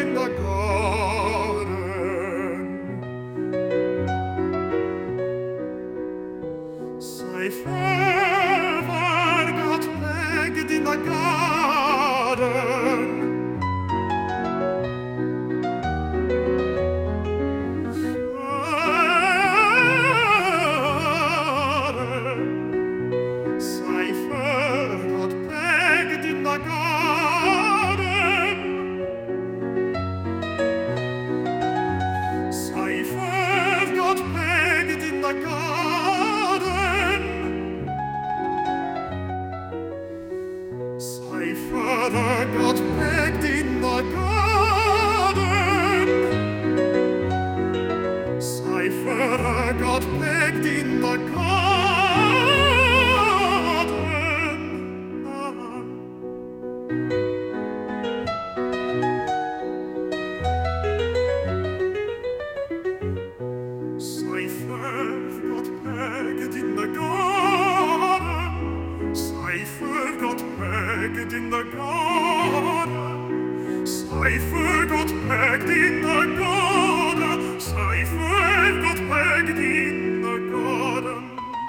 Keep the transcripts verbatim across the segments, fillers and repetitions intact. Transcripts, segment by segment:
in the garden. Cypher got pegged in the garden. Cypher got pegged in the garden. Cypher got pegged in the garden. Cypher got pegged in the garden. Cypher got pegged in the garden. Cypher got pegged in the garden. Cypher got pegged in the garden.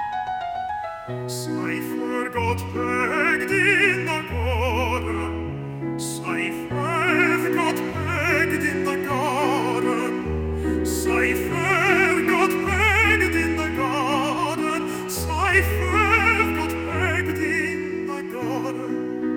Cypher got pegged in the garden. Cypher got pegged in the garden. Cypher got pegged in the garden. Cypher got pegged in the garden.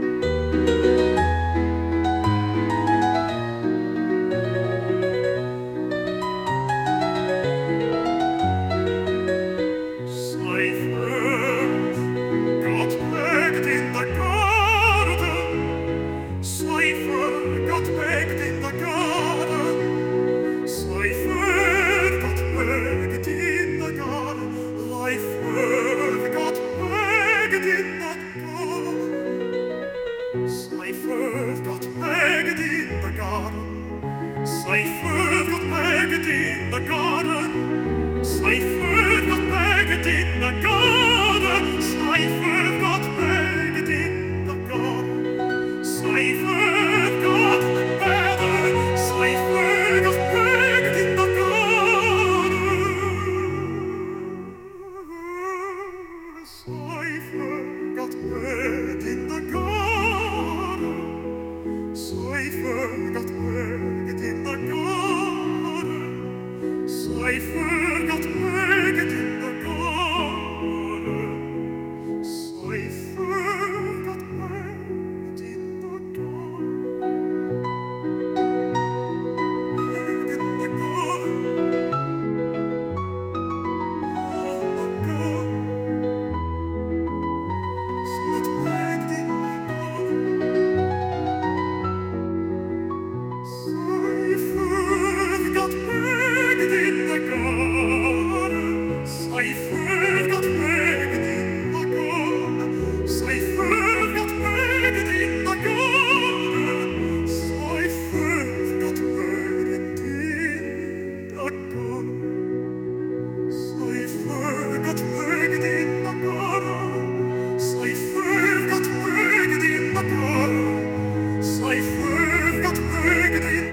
Cypher got pegged in the garden. Cypher got pegged in the garden. Cypher got pegged in the garden.